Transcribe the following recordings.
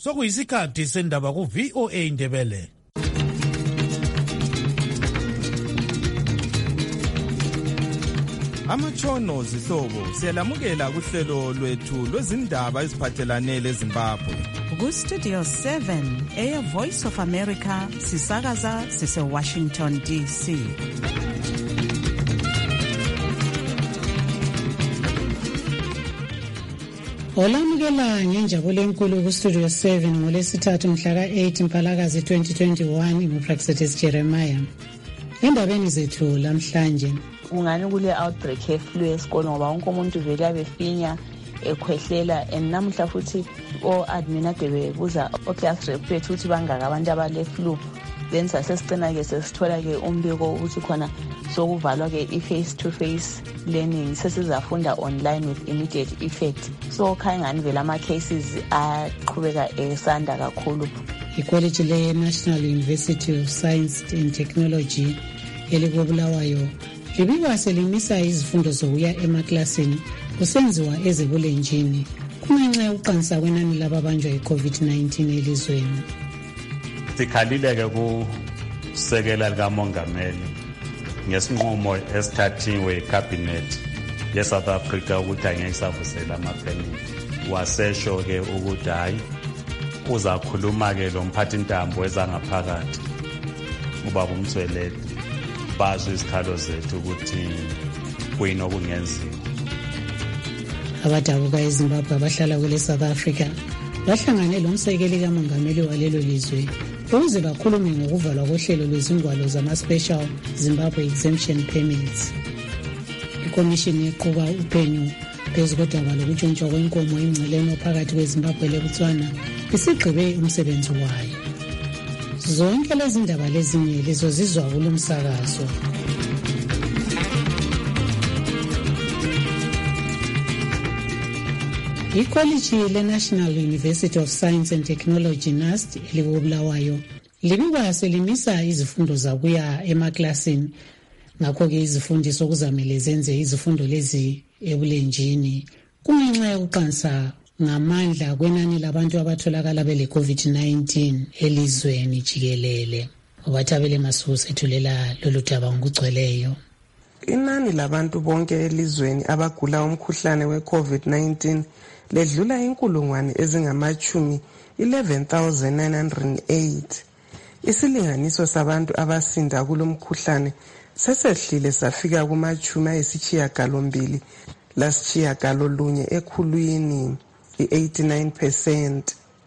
sokuyisikhathi sendaba ku-VOA Indebele. Amatshono zihlobo siyalamukela kuhlelo lwethu lwezindaba eziphathelane leZimbabwe. Ku-Studio 7 Air Voice of America sisakaza sise-Washington DC. Olamukela ngenjabulo enkulu ku-Studio 7 ngolesithathu mhla ka-8 Mpalakazi 2021 nguPraxetis Jeremiah. Endabeni zethu lamhlanje ungani kule outbreak ye-flu esikolo ngoba wonke umuntu vele abefinya ekhwehlela and namuhla futhi o-admin ade bebuza o-class rep bethu ukuthi bangaka abantu abale-flu then sasesicina-ke sesithola-ke umbiko ukuthi khona sokuvalwa-ke i-face to face learning sesizafunda online with immediate effect. So khaya ngani vele ama-cases aqhubeka esanda kakhulu. Ikoliji le-National University of Science and Technology elikobulawayo libikwa selimisa izifundo zokuya emaklasini kusenziwa ezibulenjini kungenxa yokuqansa kwenani lababanjwa yi-COVID-19 elizweni. Sikhalile-ke kusekela likamongameli ngesinqumo esithathiwe iCabinet ye-South Africa ukuthi angeke isavusela amapemithi. Wasesho-ke ukuthi hayi uzakhuluma-ke lo mphathintambo wezangaphakathi ubaba uMthwelele bazwe izikhalo zethu ukuthi kuyini okungenziwa. Abadabuka eZimbabwe abahlala kule South Africa bahlangane lomsekeli kamongameli walelo lizwe ukuze bakhulume ngokuvalwa kohlelo lwezingwalo zama-Special Zimbabwe Exemption Permits. Ikomishini eqhuba uphenyo phezu kodaba lokutshontshwa kwenkomo engceleni phakathi kweZimbabwe leBotswana isigqibe umsebenzi wayo. Zonke lezi ndaba lezinye lizozizwa kulo msakazo. Ikoliji le-National University of Science and Technology NUST elikobulawayo libikwa selimisa izifundo zakuya emaklasini. Ngakho-ke izifundiso kuzamele zenze izifundo lezi ebulenjini kungenxa yokuqansa ngamandla kwenani labantu abatholakala bele COVID-19 elizweni jikelele. Ubathabele Masuku sethulela lolu daba ngokugcweleyo. Inani labantu bonke elizweni abagula umkhuhlane we-COVID-19 ledlula inkulungwane ezingamachumi 11,908. Isilinganiso sabantu abasinda kulomkhuhlane sesehlile safika kumachumi ayisishiyagalombili lasishiyagalolunye ekhulwini, i-89%.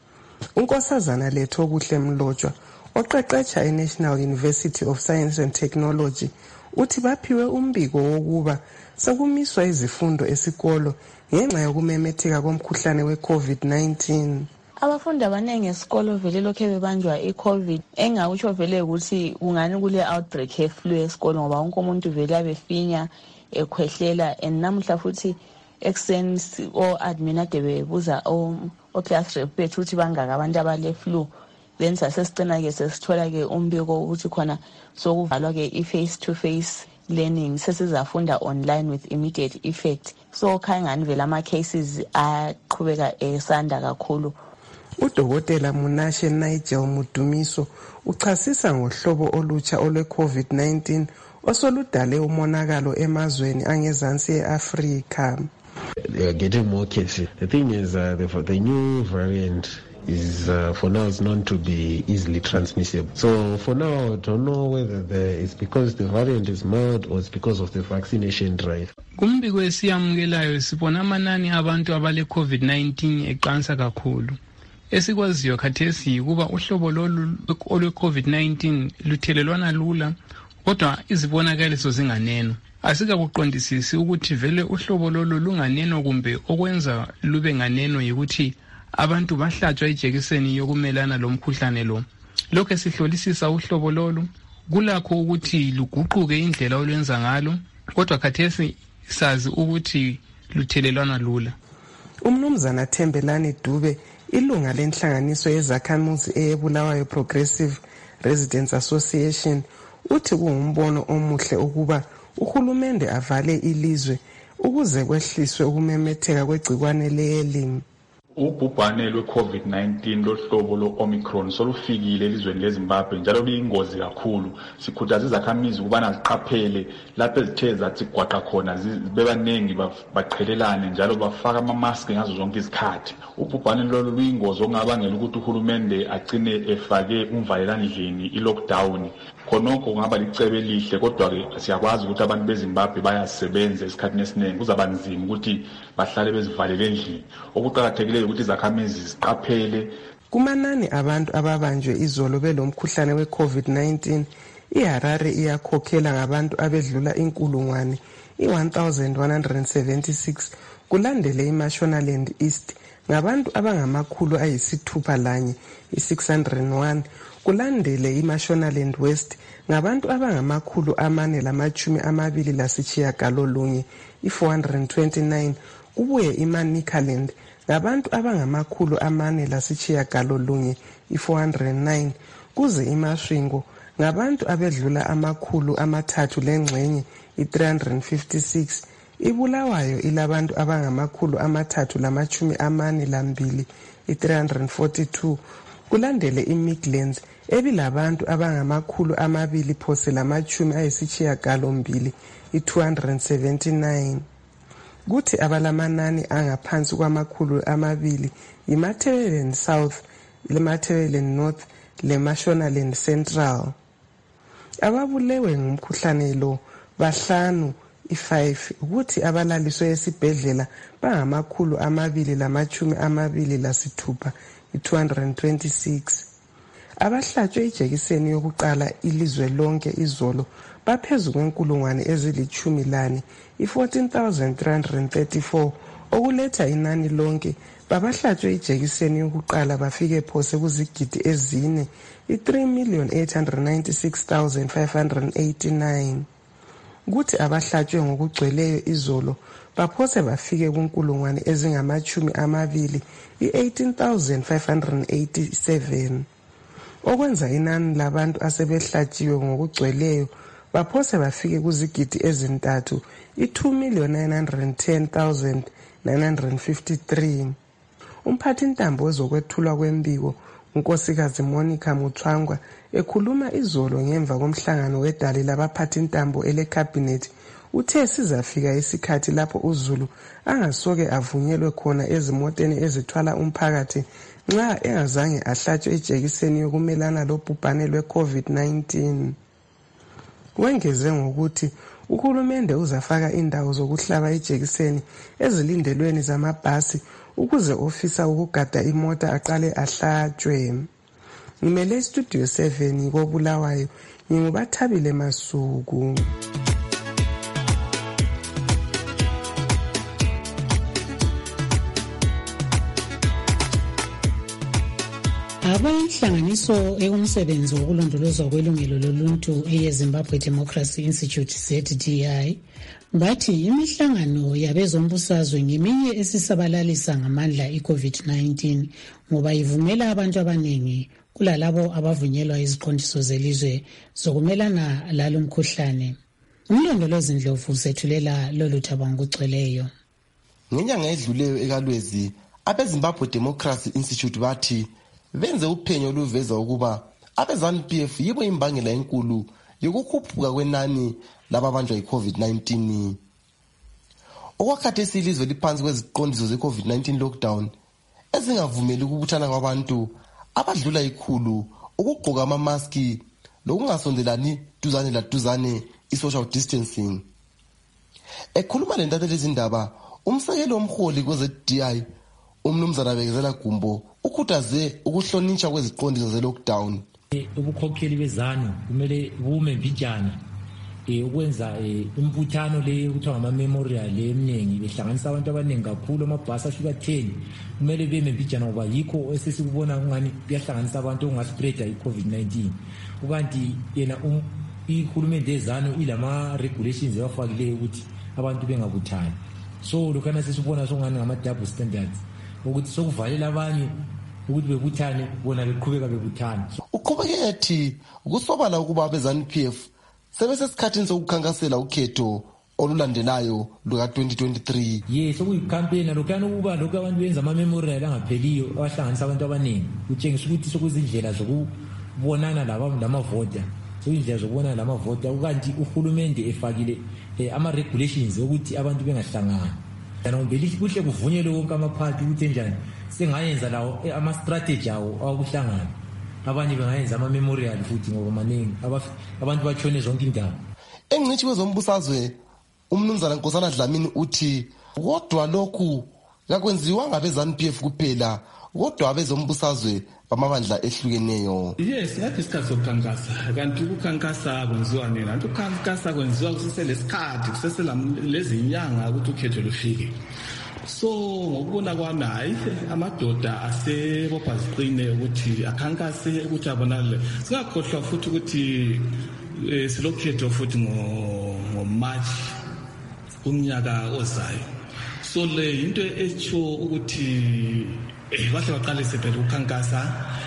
Unkosazana Letho Buhle Mlotshwa oqeqetsha eNational University of Science and Technology uthi baphiwe umbiko wokuba sekumiswa izifundo esikolo ngenxa yokumemetheka komkhuhlane we-COVID-19. Abafundi abaningi esikolo vele lokhe bebanjwa i-COVID engakutsho vele ukuthi kungani kule outbreak ye-flu esikolo ngoba wonke umuntu vele abefinya ekhwehlela and namuhla futhi ekseni o-admin ade bebuza o-class rep bethu ukuthi bangaka abantu abale-flu then sasesicina-ke sesithola-ke umbiko ukuthi khona sokuvalwa-ke i-face to face learning sesizafunda online with immediate effect. So khaya ngani vele ama-cases aqhubeka esanda kakhulu. Udokotela Munashe Nigel Mudumiso uchasisa ngohlobo olutsha olwe-COVID-19 osoludale umonakalo emazweni angezansi e-Afrika. They are getting more cases. The thing is the new variant is for now is known to be easily transmissible. So for now I don't know whether it's because the variant is mild or it's because of the vaccination drive. Kumbiko esiyamukelayo sibona amanani abantu abale COVID-19 eqansa kakhulu. Esikwaziyo khathesi kuba uhlobo lolu olwe-COVID-19 luthelelwana lula kodwa izibonakaliso zinganeno. Asikakuqondisisi ukuthi vele uhlobo lolu lunganeno kumbe okwenza lube nganeno yikuthi abantu bahlatshwa ijekiseni yokumelana lomkhuhlane lo. Lokho esihlolisisa uhlobo lolu kulakho ukuthi luguquke indlela olwenza ngalo kodwa khathesi sazi ukuthi luthelelwana lula. Umnumzana Thembelani Dube ilunga lenhlanganiso yezakhamuzi eyeBulawayo Progressive Residents Association uthi kungumbono omuhle ukuba uhulumende avale ilizwe ukuze kwehliswe ukumemetheka kwegcikwane leli. Ubhubhane lwe-COVID-19 lohlobo lo-Omicron solufikile elizweni leZimbabwe njalo luyingozi kakhulu. Sikhuthaza izakhamizi ukubana ziqaphele lapho ezithe zathi gwaqa khona bebaningi baqhelelane njalo bafaka ama-mask ngazo zonke izikhathi. Ubhubhane lolu luyingozi okungabangela ukuthi uhulumende agcine efake umvalelandlini i-lockdown. Khonokho kungaba licebo elihle kodwa-ke siyakwazi ukuthi abantu beZimbabwe bayasebenza esikhathini esiningi kuzaba nzima ukuthi bahlale bezivalele endlini. Okuqakathekileyo ukuthi izakhamizi ziqaphele. Kumanani abantu ababanjwe izolo belomkhuhlane we-COVID-19, iHarare iyakhokhela ngabantu abedlula inkulungwane i-1176 kulandele iMashonaland East ngabantu abangamakhulu ayisithupha lanye i-601 kulandele iMashonaland West ngabantu abangamakhulu amane lamachumi amabili lasitshiyagalolunye i-429 kubuye iManicaland ngabantu abangamakhulu amane lasitshiyagalolunye i-409 kuze iMasvingo ngabantu abedlula amakhulu amathathu lengxenye i-356 iBulawayo ilabantu abangamakhulu amathathu lamachumi amane lambili i-342 kulandele iMidlands ebilabantu abangamakhulu amabili phose lamachumi ayisitshiyagalombili i-279 kuthi abalamanani angaphansi kwamakhulu amabili iMatabeleland South, leMatabeleland North, leMashonaland Central. Ababulewe ngumkhuhlane lo bahlanu i-5 ukuthi abalaliswe esibhedlela bangamakhulu amabili lamachumi amabili lasithupha i-226. Abahlatshwe ijekiseni yokuqala ilizwe lonke izolo baphezu kwenkulungwane ezilithumi lane i-14,334 okuletha inani lonke babahlatshwe ijekiseni yokuqala bafike phose kuzigidi ezine i-3,896,589 kuthi abahlatshwe ngokugcweleyo izolo baphose bafike kunkulungwane ezingamachumi amabili i-18,587 okwenza inani labantu asebehlatshiwe ngokugcweleyo baphose bafike kuzigidi ezintathu i-2,910,953. Umphathintambo wezokwethulwa kwembiko unkosikazi Monica Mutsvangwa ekhuluma izolo ngemva komhlangano wedale labaphathintambo elekhabhinethi uthe sizafika isikhathi lapho uZulu angasoke avunyelwe khona ezimoteni ezithwala umphakathi nxa engazange ahlatshwe ijekiseni yokumelana lobhubhane lwe-COVID-19. Wengeze ngokuthi uhulumende uzafaka indawo zokuhlaba ijekiseni ezilindelweni zamabhasi ukuze ofisa ukugada imota aqale ahlatshwe. Ngimele Studio 7 koBulawayo, nginguBathabile Masuku. Abayinhlanganiso ekumsebenzi wokulondolozwa kwelungelo loluntu eyeZimbabwe Democracy Institute ZDI bathi imihlangano yabezombusazwe ngeminye esisabalalisa ngamandla i-COVID-19 ngoba ivumela abantu abaningi kulalabo abavunyelwa iziqondiso zelizwe zokumelana lalo mkhuhlane. Umlondolozi Ndlovu sethulela lolu thaba ngokugcweleyo. Ngenyanga edluleyo ekalwezi abeZimbabwe Democracy Institute bathi benze uphenyo oluveza ukuba abe-ZANU-PF yibo imbangela enkulu yokukhuphuka kwenani lababanjwa yi-COVID-19. Okwakhathesi ilizwe liphansi kweziqondiso ze-COVID-19 lockdown ezingavumeli ukubuthana kwabantu abadlula ikhulu, ukugqoka amamaski lokungasondelani duzane laduzane i-social distancing. Ekhuluma lentatheli izindaba, umsekeli womholi kwe-ZDI uMnumzana Bekezela Gumbo ukhuthaze ukuhlonishwa kweziqondiso ze-lockdown. Ubukhokheli bezanu kumele bume mbijana ukwenza imbuthano le kuthiwa ngama-memorial eminingi behlanganisa abantu abaningi kakhulu, amabhasi afika 10 kumele beme mbijana ngoba yikho esesikubona ngani kuyahlanganisa abantu okungaspreada i-COVID-19. Ukanti yena ihulumende yezanu ilama-regulations ewafakileyo ukuthi abantu bengabuthani. So lokhana sesibona songani ngama-double standards ukuthi sokuvalela abanye ukuthi bebuthane bona beqhubeka bebuthana. Uqhubeke ethi ukusobala ukuba abe-ZANU-PF sebesesikhathini sokukhankasela ukhetho olulandelayo luka-2023. Yes, okuyicampaign lokuyana ukuba lokhu abantu benza ama-memorial angapheliyo abahlanganisa abantu abaningi kutshengisa ukuthi sokuzindlela zokubonana lamavota sokuyindlela zokubonana lamavota ukanti uhulumende efakile ama-regulations ukuthi abantu bengahlangani kuhle kuvunyelwe wonke amaphathi ukuthi enjani sengayenza lawo ama-strategy awo awokuhlangana abanye bengayenza ama-memorial futhi ngoba maningi abantu batshone zonke indawo. Engcitshi wezombusazwe umnumzana Nkosana Dlamini uthi kodwa lokhu kakwenziwa ngabe-ZANU-PF kuphela kodwa abezombusazwe bamabandla ehlukeneyo. Yes, ngathi isikhathi sokukhankasa kanti ukukhankasa kwenziwa nini? Kanti ukukhankasa kwenziwa kuseselesikhathi kuseselezinyanga inyanga ukuthi ukhetho lufike. So ngokubona kwami hayi amadoda asebopha ziqine ukuthi akhankase ukuthi abonakale. Singakhohlwa futhi ukuthi silokhetho futhi ngo-March umnyaka ozayo. So le into etsho ukuthi bahle baqalise phela ukukhankasa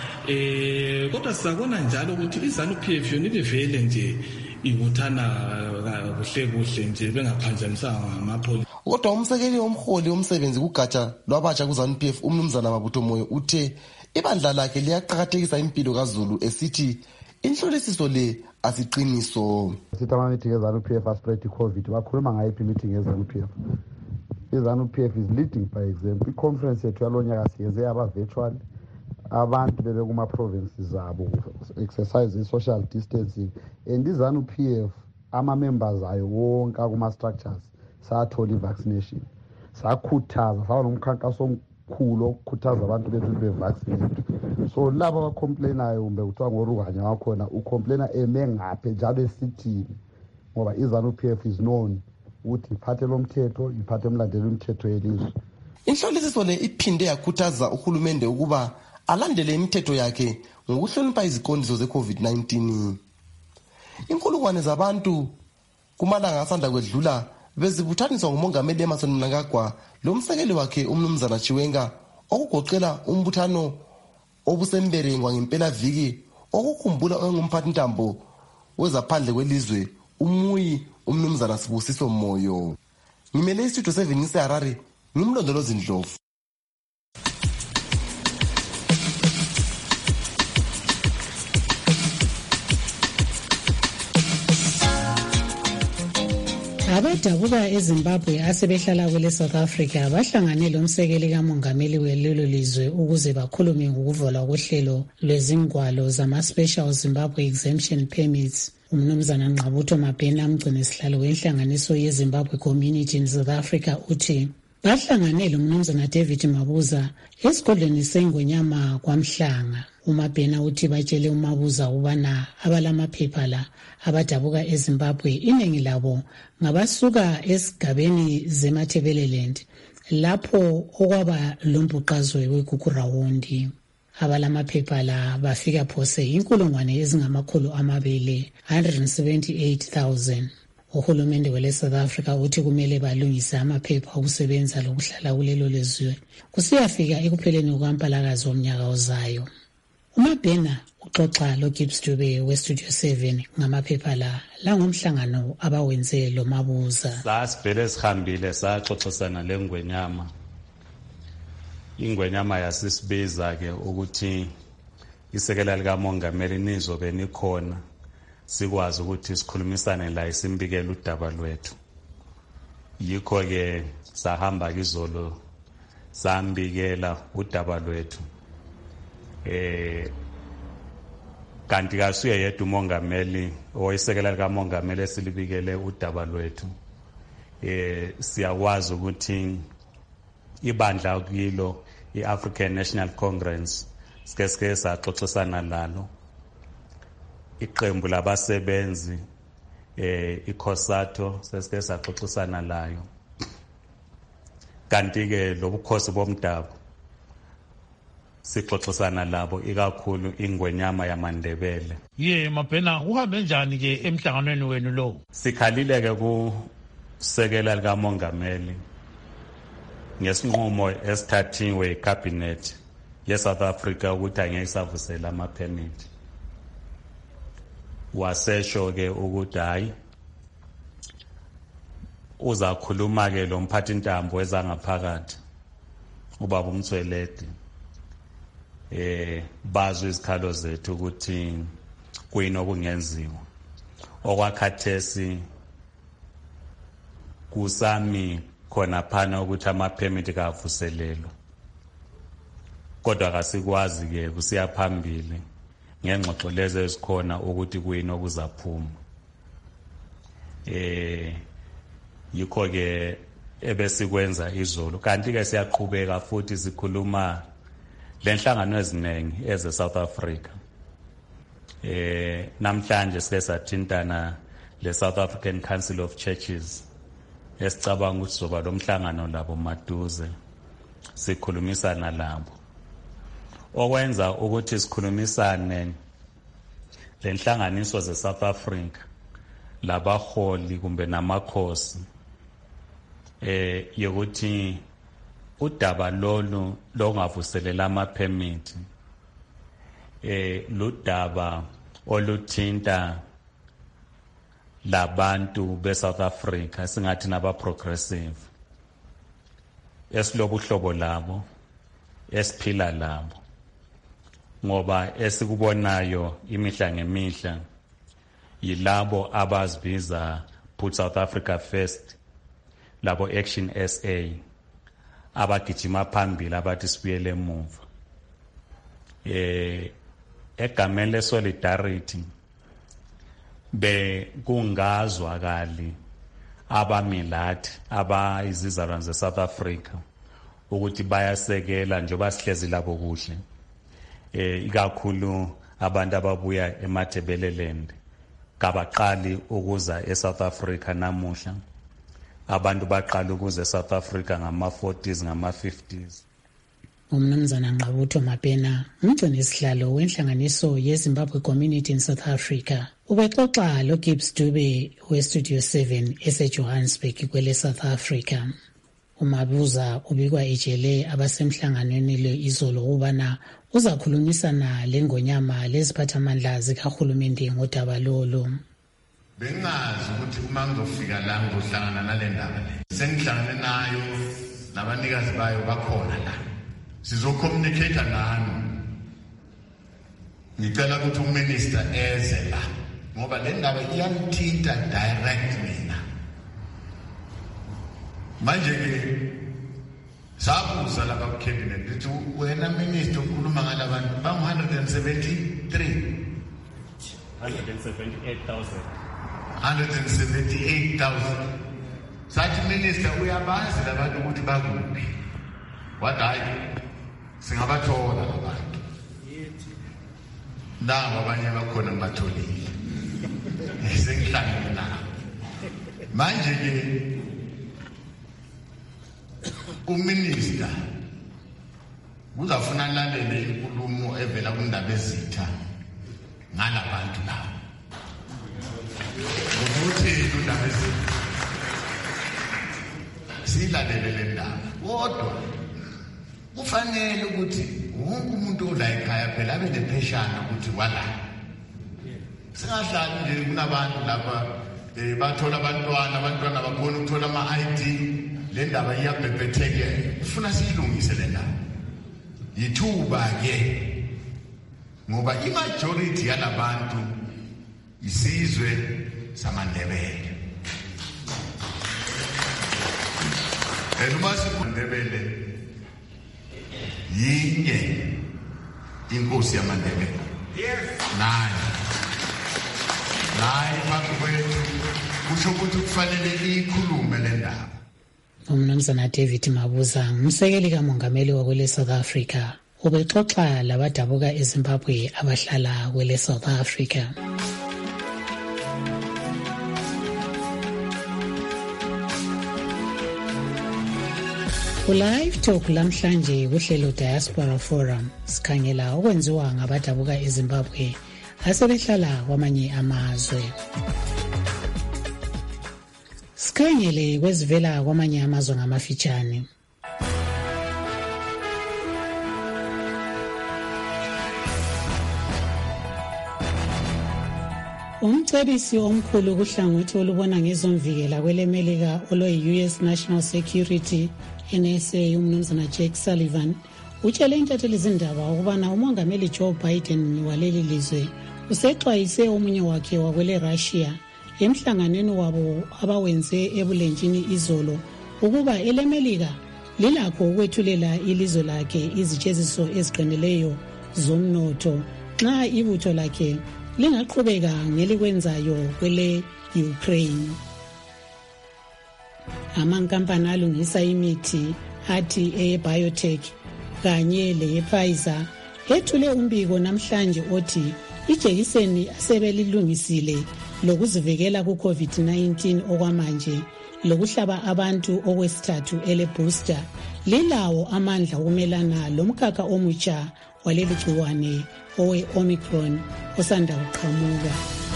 kodwa sizabona njalo ukuthi iZANU-PF yona ibevele nje ibuthana kuhle nje bengaphanjamisanga amapholisa. Kodwa umsekeli womholi womsebenzi kugatsha lwabatsha kuZANU-PF umnumzana Mabutho Moyo uthe ibandla lakhe liyaqhakathekisa impilo kaZulu esithi inhlolisiso le asiqiniso. Sithi ama-meeting eZANU-PF aspread i-COVID bakhuluma ngayiphi meeting eZANU-PF. iZANU-PF is leading by example. I-conference yethu yalo nyaka siyenze yaba-virtual abantu bebe kuma-provinces zabo exercise i-social distancing and iZANU-PF ama-members ayo wonke kuma-structures sathola i-vaccination sakhuthaza saba nomkhankaso omkhulu okukhuthaza abantu bethu be-vaccinate. So laba abacomplainayo kumbe kuthiwa ngoruganya wakhona ucomplaina eme ngaphi njalo esithini ngoba iZANU-PF is known ukuthi iphathe lomthetho iphathe emlandela imithetho yelizwe. Inhlolisiso le iphinde yakhuthaza uhulumende ukuba alandele imithetho yakhe ngokuhlonipha iziqondiso ze-COVID-19. Inkulungwane zabantu kumalanga asanda kwedlula bezibuthaniswa ngumongameli Emmerson Mnangagwa lomsekeli wakhe umnumzana Chiwenga okugoqela umbuthano obusemberengwa ngempela-viki okukhumbula ongumphathintambo wezaphandle kwelizwe umuyi umnumzana Sibusiso Moyo. Ngimele istudio 7 ngiseHarare ngimlondolozi Ndlovu. Abadabuka eZimbabwe asebehlala kwele South Africa bahlangane lomsekeli kamongameli welelo lizwe ukuze bakhulume ngokuvalwa kohlelo lwezingwalo zama-Special Zimbabwe Exemption Permits. Umnumzana Ngqabutho Mabhena umgcinisihlalo wenhlanganiso yeZimbabwe Community in South Africa uthi bahlangane lomnumzana David Mabuza esigodlweni seNgonyama kwaMhlanga. uMabhena uthi batshele uMabuza ubana abalamaphepha la abadabuka eZimbabwe iningi labo ngabasuka esigabeni zeMathebeleland lapho okwaba lombhuqazwe weGugurawundi. Abalamaphepha la bafika phose 178,000. Uhulumende wele South Africa uthi kumele balungise amaphepha okusebenza lokuhlala kulelo lizwe kusiyafika ekupheleni kwaMpalakazi womnyaka ozayo. uMabhena uxoxa loGibbs Dube weStudio 7 ngamaphepha la ngomhlangano abawenze lo Mabuza. Sasibhele sihambile saxoxisana leNgwenyama. Ingwenyama yasisibiza ke ukuthi isekela likamongameli nizobe nikhona sikwazi ukuthi sikhulumisane la isimbikele udaba lwethu. Yikho ke sahamba izolo sambikela udaba lwethu. Kanti kasuye yedwa umongameli oyisekela likamongameli esilibikele udaba lwethu. Siyakwazi ukuthi ibandla kilo iAfrican National Congress sike saxoxisana lalo. Iqembu labasebenzi iCOSATU sike saxoxisana layo. Kanti ke lobukhosi bomdabu sixoxisana labo ikakhulu ingwenyama yamaNdebele. Mabhena uhambe njani ke emhlanganweni wenu lo? Sikhalile ke kusekela likamongameli ngesinqumo esithathiwe iCabinet yeSouth Africa ukuthi angeke isavusela ama-permit. Wasesho ke ukuthi hayi uzakhuluma ke lo mphathi intambo ezangaphakathi ubaba uMthwelede bazwe izikhalo zethu ukuthi kuyini okungenziwa okwakhathesi kusami khona phana ukuthi ama-permit kavuselelwa kodwa akasikwazi ke kusiya phambili ngengxoxo lezo ezikhona ukuthi kuyini okuzaphuma yikho ke ebesikwenza izolo kanti ke siyaqhubeka futhi sikhuluma lenhlangano eziningi eze South Africa namhlanje sike sathintana le South African Council of Churches esicabanga ukuthi soba lo mhlangano labo maduze sikhulumisana labo okwenza ukuthi sikhulumisane lenhlanganiso ze South Africa labaholi kumbe namakhosi yokuthi udaba lolu longavuselela ama-permit ludaba oluthinta labantu be-South Africa singathi naba-progressive esilobuhlobo labo esiphila labo ngoba esikubonayo imihla ngemihla yilabo abazibiza Put South Africa First labo Action SA abagijima phambili abathi sibuyele emuva egameni le-solidarity kungazwakali abamilathi abayizizalwane ze-South Africa ukuthi bayasekela njengoba sihlezi labo kuhle ikakhulu abantu ababuya eMathebeleland kabaqali ukuza eSouth Africa namuhla abantu baqala ukuza eSouth Africa ngama-40s ngama-50s. Umnumzana Nqabutho Mapena umgcini isihlalo wenhlanganiso yeZimbabwe Community in South Africa ubexoxa loGibbs Dube weStudio 7 eseJohannesburg kwele South Africa. Umabuza ubikwa ejele abasemhlanganweni le izolo ubana uzakhulumisana lengonyama leziphathamandla zikahulumende ngodaba lolo. Bengazi ukuthi uma ngizofika la ngizohlangana nale ndaba le. Sengihlangane nayo nabanikazi bayo bakhona la. Sizocommunicate nani. Ngicela ukuthi uminister eze la ngoba le ndaba iyamthinta direct mina. Manje ke sabuza la ku cabinet ukuthi wena minister ukhuluma ngalabantu bang 178,000 sathi minister uyabazi labantu ukuthi bakuphi wadayi singabathola abantu nabo abanye bakhona ngibatholile sengihlangene nabo manje ke uminister uzafuna lalele inkulumo evela kundaba ezitha ngalabantu labo ukuthi indaba ezitha silalele le ndaba kodwa kufanele ukuthi wonke umuntu ola ekhaya phela abe nepheshana ukuthi wala singahlali nje kunabantu lapha bathola abantwana bakhona ukuthola ama-ID le ndaba iyabhebhetheke ufuna siyilungise le ndaba yithuba ke ngoba imajority yalabantu isizwe samaNdebele uma siNdebele yinye inkosi yamaNdebele naye phambi kwethu kusho ukuthi kufanele ikhulume le ndaba. Umnumzana David Mabuza umsekeli kamongameli wakwele South Africa ubexoxa labadabuka eZimbabwe abahlala kwele South Africa. Live Talk lamhlanje kuhlelo Diaspora Forum sikhangela okwenziwa ngabadabuka eZimbabwe asebehlala kwamanye amazwe. Sikhangele kwezivela kwamanye amazwe ngamafitshane. Umcebisi omkhulu kuhlangothi olubona ngezomvikela kwelemelika olwe-US National Security NSA umnumzana Jake Sullivan utshele intatheli zindaba ukubana umongameli Joe Biden waleli lizwe usexwayise omunye wakhe wakwele Russia emhlanganweni wabo abawenze ebulenjini izolo ukuba elemelika lilakho ukwethulela ilizwe lakhe izitsheziso eziqinileyo zomnotho nxa ibutho lakhe lingaqhubeka ngelikwenzayo kwele Ukraine. Amankampani alungisa imithi athi eBiotech kanye lePfizer ethule umbiko namhlanje othi ijekiseni asebelilungisile lokuzivikela ku-COVID-19 okwamanje lokuhlaba abantu okwesithathu ele-booster lilawo amandla ukumelana lomkhakha omutsha waleli gciwane owe-Omicron osanda kuqhamuka.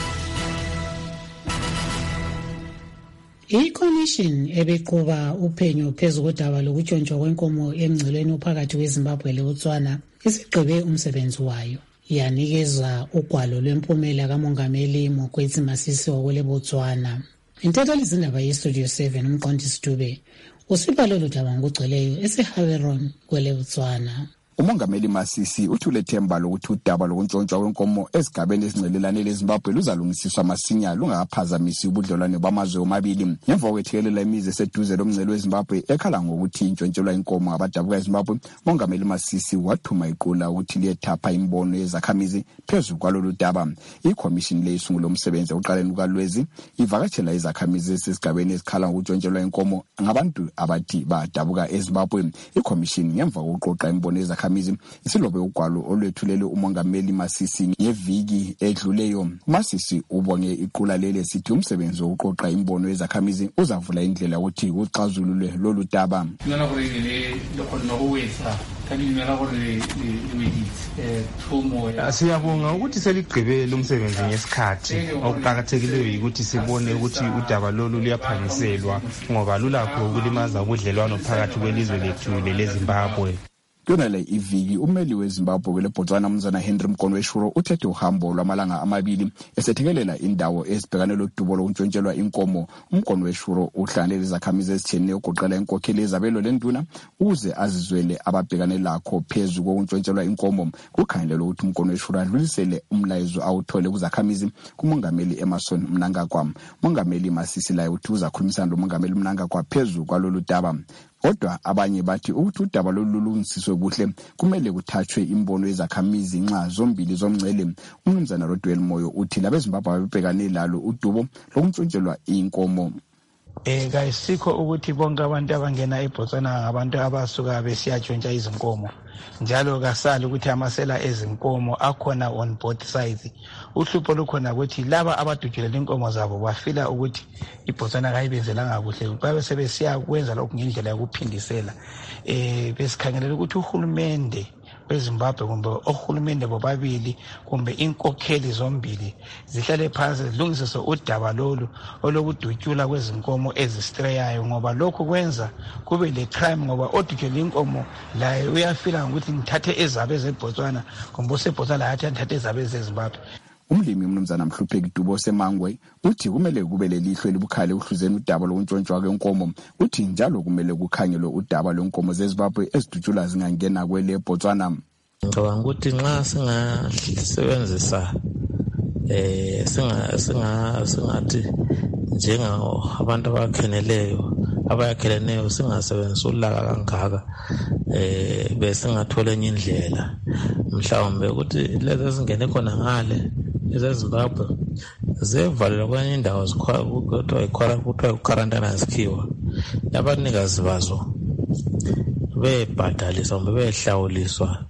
I-Commission ebeqhuba uphenyo phezu kodaba lokutshontshwa kwenkomo emngcelweni ophakathi kweZimbabwe leBotswana isigqibe umsebenzi wayo. Yanikeza ugwalo lwempumela kamongameli Mokwetsi Masisi wakwele Botswana. Intatheli zindaba yeStudio 7 umqondisi Dube usipha lolu daba ngokugcweleyo eseHaveron kwele Botswana. Umongameli Masisi uthule themba lokuthi udaba lokuntshontshwa kwenkomo ezigabeni ezincelelane leZimbabwe luzalungisiswa masinya lungaphazamisi ubudlelwane bamazwe omabili. Ngemva kokwethekelela imizi eseduze lomngcele weZimbabwe ekhala ngokuthi intshontshelwa inkomo abadabuka eZimbabwe, umongameli Masisi wathuma iqula ukuthi liyethapha imbono yezakhamizi phezu kwalolu daba. Ikhomishini leyisungula umsebenzi ekuqaleni kukaLwezi ivakatshela izakhamizi ezigabeni ezikhala ngokuntshontshelwa inkomo ngabantu abathi badabuka eZimbabwe. Ikhomishini ngemva kokuqoqa imbono yezakhamizi isilobe ugwalo olwethulele umongameli Masisi ngeviki edluleyo. Masisi ubonge iqula leli sithi umsebenzi wokuqoqa imbono yezakhamizi uzavula indlela ukuthi uxazululwe lolu daba. Siyabonga ukuthi seligqibele umsebenzi ngesikhathi. Okuqakathekileyo ukuthi sibone ukuthi udaba lolu luyaphangiselwa ngoba lulakho ukulimaza ubudlelwano phakathi kwelizwe lethu leZimbabwe. Kuyonale iviki umeli weZimbabwe kwele Botswana umnumzana Henry Mkonweshuro uthethe uhambo lwamalanga amabili esethekelela indawo ezibhekane lodubo lokuntshontshelwa inkomo. Mkonweshuro uhlanganele izakhamizi ezitshiyeneyo ukugoqela inkokheli ezabelo lenduna ukuze azizwele ababhekane lakho phezu kokuntshontshelwa inkomo. Kukhangelelwe ukuthi Mkonweshuro adlulisele umlayezo awuthole kuzakhamizi kumongameli Emerson Mnangagwa. Mongameli Masisi laye uthi uzakhulumisana lomongameli Mnangagwa phezu kwalolu daba. Kodwa abanye bathi ukuthi udaba lolulungisiswe kuhle kumele kuthathwe imbono yezakhamizi nxa zombili zomngcele. Umnumzana Rodwell Moyo uthi labeZimbabwe babebhekane lalo udubo lokuntshontshelwa inkomo. Kayisikho ukuthi bonke abantu abangena eBotswana ngabantu abasuka besiyatshontsha izinkomo. Njalo kasali ukuthi amasela ezinkomo akhona on both sides. Uhlupho lukhona ukuthi laba abadudulela inkomo zabo bafila ukuthi iBotswana kayibenzelanga kuhle. Babe sebesiya kwenza lokhu ngendlela yokuphindisela. Besikhangelela ukuthi uhulumende weZimbabwe kumbe ohulumende bobabili kumbe inkokheli zombili zihlale phansi zilungisise udaba lolu olokudutyula kwezinkomo ezistreyayo ngoba lokho kwenza kube le crime ngoba odutyula inkomo laye uyafila ukuthi ngithathe ezabe zeBotswana kumbe useBotswana yathi ngithathe ezabe zeZimbabwe. Umlimi umnumzana Mhlupheki Dubo seMangwe uthi kumele kube lelihlwe libukhali uhluzeni udaba lokuntshontshelwa kwenkomo. Uthi njalo kumele kukhangelwe udaba lwenkomo zeZimbabwe ezidutshula zingangena kwele Botswana. Ngicabanga ukuthi nxa singasebenzisa singathi njengabantu abayakheleneyo singasebenzisa ulaka kangaka besingathola enye indlela mhlawumbe ukuthi lezi ezingene khona ngale eZimbabwe zevalelwa kwenye indawo kuthiwa ikarantana zikhiwa abanikazi bazo bebhadaliswa kumbe behlawuliswa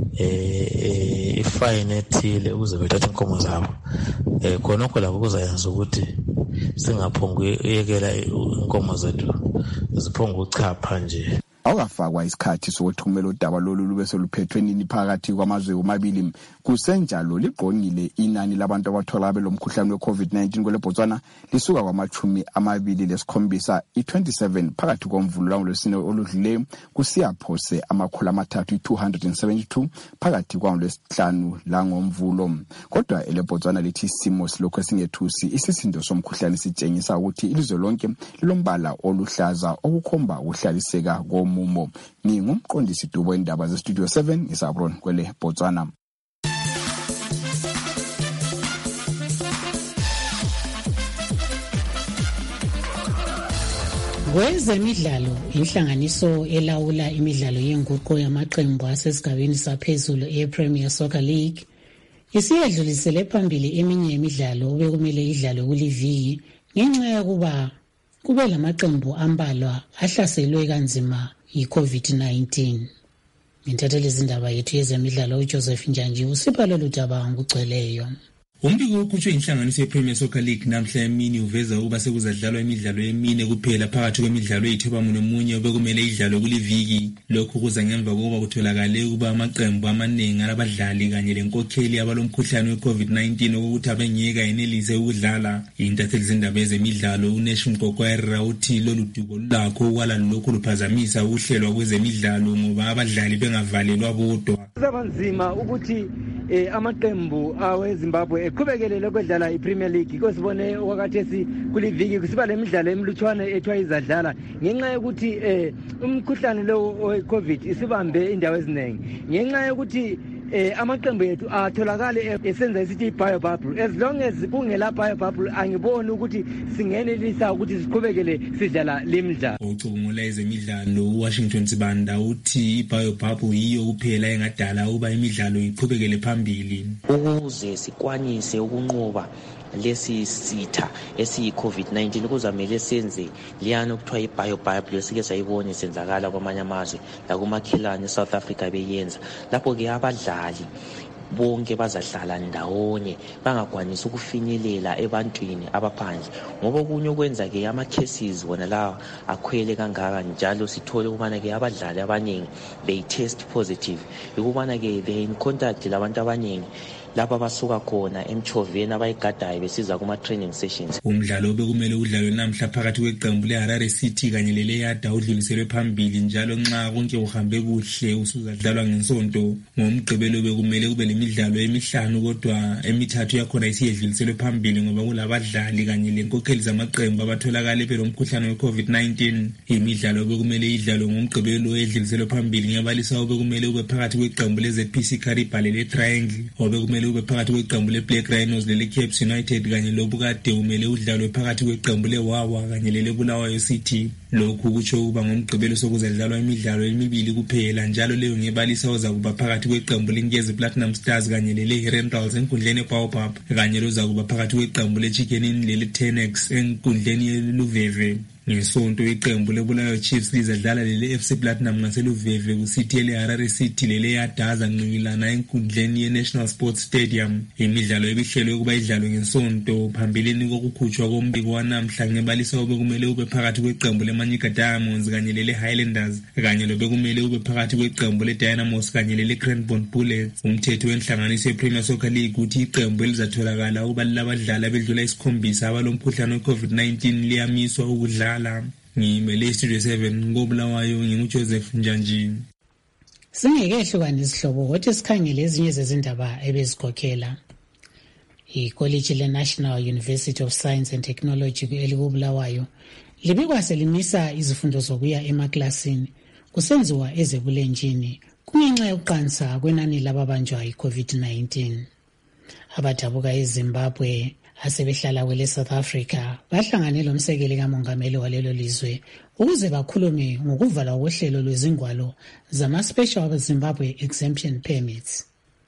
ifine ethile ukuze bethathe inkomo zabo. Khonokho lapho kuzayenza ukuthi singaphongi uyekela inkomo zethu ziphonga uchapha nje. awukafakwa isikhathi sokuthi kumele udaba lolu lube soluphethwe nini phakathi kwamazwe omabili. Kusenjalo ligqonyile inani labantu abathola belomkhuhlane we-COVID-19 kwele Botswana lisuka kwama-27 i-27 phakathi komvulo langolwesine oludluleyo kusiya phose 272 phakathi kwangolwesihlanu langomvulo. Kodwa ele Botswana lithi isimo silokho esingethusi, isisindo somkhuhlane sitshengisa ukuthi ilizwe lonke lilombala oluhlaza okukhomba ukuhlaliseka komumo. Ngingumqondisi Dubo indaba ze Studio 7 ngisabron kwele Botswana. Kwezemidlalo, inhlanganiso elawula imidlalo yenguqu yamaqembu asesigabeni saphezulu e-Premier Soccer League isiyedlulisele phambili eminye imidlalo obekumele idlalwe kuliviki ngenxa yokuba kube lamaqembu ambalwa ahlaselwe kanzima yi-COVID-19. Ngintatheli izindaba yethu yezemidlalo uJoseph Njanji usipha lolu daba ngokugcweleyo. Umbiko okhutshwe inhlanganiso ye-Premier Soccer League namhla emini uveza ukuba sekuzadlalwa imidlalo emine kuphela phakathi kwemidlalo eyithobamunye obekumele idlalwe kuliviki. Lokhu kuza ngemva kokuba kutholakale ukuba amaqembu amaningi alabadlali kanye lenkokheli abalomkhuhlane we-COVID-19 okuthi abengeke yenelise ukudlala. Intatheli izindaba yezemidlalo uNesh Mgogwera uthi lolu dubo lulakho ukwala lokhu luphazamisa ukuhlelwa kwezemidlalo ngoba abadlali bengavalelwa bodwa. Kuzabanzima ukuthi amaqembu aweZimbabwe eqhubekele ukudlala iPremier League kusibone okwakhathesi kuliviki kusiba lemidlalo emlutshwane ethwa izadlala ngenxa yokuthi umkhuhlane lo we-COVID isibambe indawo eziningi ngenxa yokuthi amaqembu ethu atholakale esenza isithi biobubble. As long as kungela biobubble angiboni ukuthi singenelisa ukuthi siqhubekele sidlala lemidlalo. Ucubungula ezemidlalo uWashington Sibanda uthi ibiobubble yiyo kuphela engadala ukuba imidlalo iqhubekele phambili ukuze sikwanise ukunqoba lesi sitha esiyi-COVID-19 kuzamele senze liyana okuthiwa i-biobubble esike sayibona isenzakala kwamanye amazwe lakumakhelwane eSouth Africa beyenza. Lapho-ke abadlali bonke bazahlala ndawonye bangakwanisi ukufinyelela ebantwini abaphandle ngoba okunye okwenza-ke ama-cases wona lawa akhwele kangaka njalo sithole ukubana-ke abadlali abaningi beyi-test positive ukubana-ke they in contact labantu abaningi lapha basuka khona emchoveni abayigadayo besiza kuma-training sessions. Umdlalo bekumele udlalwe namhla phakathi kweqembu leHarare City kanye leleyada udluliselwe phambili njalo nxa konke uhambe kuhle usuzadlalwa ngensonto. Ngomgqibelo bekumele kube lemidlalo emihlanu kodwa emithathu yakhona isiyedluliselwe phambili ngoba kulabadlali kanye lenkokheli zamaqembu abatholakale belomkhuhlane we-COVID-19. Imidlalo bekumele idlalwe ngomgqibelo edluliselwe phambili ngebalisa obekumele kube phakathi kweqembu leZPC Kariba lele-Triangle obekumele ube phakathi kweqembu leBlack Rhinos lele-Caps United kanye lobukade umele udlalwe phakathi kweqembu leWawa kanye lele-Bulawayo City. Lokhu kutsho ukuba ngomgqibelo sokuzadlalwa imidlalo emibili kuphela njalo leyo ngebalisa ozakuba phakathi kweqembu leNkezi Platinum Stars kanye lele-Herentals enkundleni eBaobab kanye lozakuba phakathi kweqembu leChicken Inn lele-Tenex enkundleni yeLuveve. Ngesonto iqembu leBulawayo Chiefs lizadlala lele-FC Platinum ngaseluveve kusithi eleHarare City leleyadaza nqikilana enkundleni ye-National Sports Stadium. Imidlalo ebihlelwe ukuba idlalwe ngesonto phambilini kokukhutshwa kombiko wanamhla ngebalisa obekumele ube phakathi kweqembu leManyika Diamonds kanye lele-Highlanders kanye lobekumele ube phakathi kweqembu le-Dynamos kanye lele-Cranbourne Bullets. Umthetho wenhlanganiso ye-Premier Soccer League uthi iqembu elizatholakala ukuba lilabadlali abedlula 7 abalomkhuhlane we-COVID-19 liyamiswa ukudlala. Ngimele Studio 7 ngobulawayo nginguJoseph Njanji. Singekehlukana isihlobo kodwa sikhangele ezinye zezindaba ebezikhokhela. ICollege le-National University of Science and Technology elikubulawayo libikwa selimisa izifundo zokuya emaklasini kusenziwa ezebulenjini kungenxa yokuqansa kwenani lababanjwa yi-COVID-19. Abadabuka eZimbabwe asebehlala kwele South Africa bahlangane lomsekeli kamongameli walelo lizwe ukuze bakhulume ngokuvalwa kohlelo lwezingwalo zama-Special Zimbabwe Exemption Permits.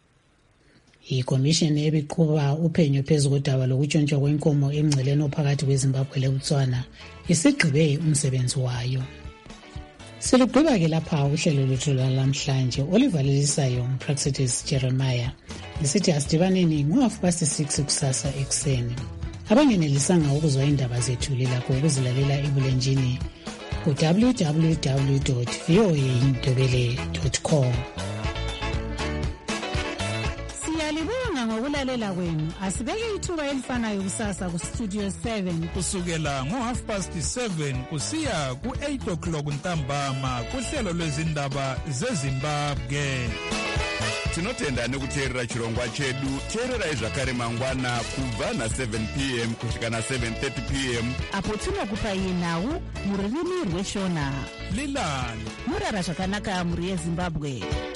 Ikomishini ebiqhuba uphenyo phezu kodaba lokutshontshwa kwenkomo emngceleni ophakathi kweZimbabwe leBotswana isigqibe umsebenzi wayo. Silugqiba-ke lapha uhlelo lwethu lwalamhlanje olivalelisayo uMpraxitis Jeremiah lisithi asidibaneni ngo-6:30 kusasa ekuseni. Abangenelisanga ukuzwa indaba zethu lilakho ukuzilalela ebulenjini ku-www.voaindebele.com. Siyalibonga ngokulalela kwenu. Asibeke ithuba elifanayo kusasa ku-Studio 7 kusukela ngo-7:30 kusiya ku-8 o'clock ntambama kuhlelo lwezindaba zeZimbabwe. Tinotenda nekuteerera chirongwa chedu. Teerera zvakare mangwana kubva na7 p.m. kusvika na7:30 p.m. apo tinokupai nhau mururimi rweshona. Lilani murara zvakanaka muri yeZimbabwe.